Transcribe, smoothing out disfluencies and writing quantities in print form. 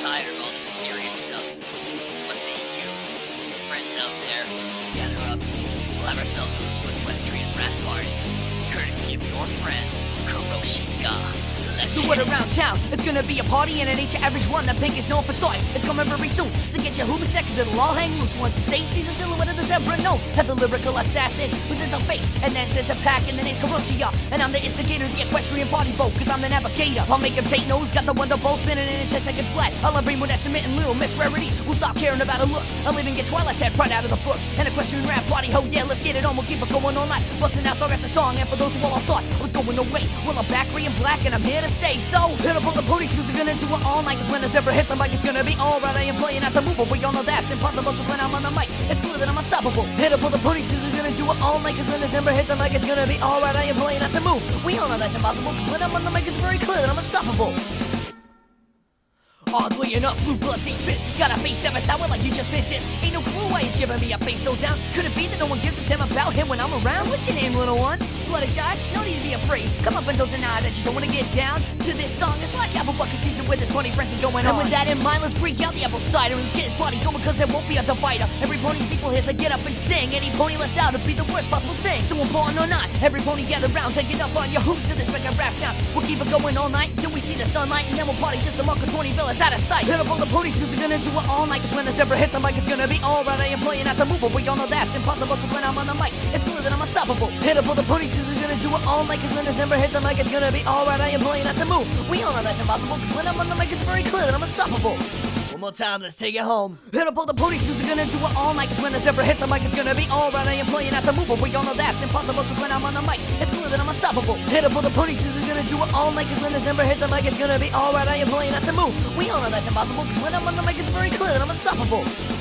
tired of all this serious stuff. So what say you, your friends out there, gather up, we'll have ourselves a little equestrian rap party, courtesy of your friend, Kuroshiya. So what around town? It's gonna be a party and it ain't your average one. That pink is known for starting. It's coming very soon. So get your hooba seconds, it'll all hang loose. Once the stage sees a silhouette of the zebra known as a lyrical assassin who sits on face and then says a pack and then name's Kuroshiya. And I'm the instigator of the equestrian party boat, cause I'm the navigator. I'll make him take notes, got the wonder bolt spinning in 10 seconds flat. I'll bring with estimate and little Miss Rarity who'll stop caring about her looks. I'll even get Twilight's head right out of the books. An equestrian rap party, ho yeah, let's get it on. We'll keep it going all night, busting out song after song. And for those who all thought I was going away, well I'm back in black and I'm here to stay. So hit up all the police who's gonna do it all night. Cause when the zebra hits, I'm like it's gonna be alright. I am playing out to move, but we all know that's impossible. Cause when I'm on the mic, it's clear that I'm unstoppable. Hit up all the police who's gonna do it all night. Cause when the zebra hits, I'm like it's gonna be alright. I am playing out to move. We all know that's impossible. Cause when I'm on the mic, it's very clear that I'm unstoppable. Oddly enough, blue blood seems pissed. Got a face ever sour like you just been dissed. Ain't no clue why he's giving me a face so down. Could it be that no one gives a damn about him when I'm around? What's your name, little one? Fluttershy? No need to be afraid. Come up and don't deny that you don't wanna get down to this song. It's like apple bucket season with this pony frenzy going on. And with that in mind, let's break out the apple cider and let's get this party going because there won't be a divider. Every pony's equal here, so get up and sing. Any pony left out would be the worst possible thing. So important or not, every pony gather round, take it up on your hooves to this record rap sound. We'll keep it going all night until we see the sunlight, and then we'll party just so long cause Ponyville is out of sight. Hit up all the ponies who's gonna do it all night. Cause when the zebra hits, I'm like it's gonna be alright. I am playing out to move, but we all know that's impossible. Cause when I'm on the mic, it's clear that I'm unstoppable. Hit up all the ponies who's gonna do it all night. Cause when the zebra hits, I'm like it's gonna be alright. I am playing out to move. We all know that's impossible. Cause when I'm on the mic, it's very clear that I'm unstoppable. One more time, let's take it home. Hit up all the ponies who's gonna do it all night. Cause when the zebra hits, I'm like it's gonna be alright. I am playing out to move, but we all know that's impossible. Cause when I'm on the mic, it's clear that I'm unstoppable. Hit up all the ponies who's gonna do it all night. Cause when the zebra hits, I'm like it's gonna be alright. I am playing out to move. We all know that's impossible. Cause when I'm on the mic, it's very clear that I'm unstoppable.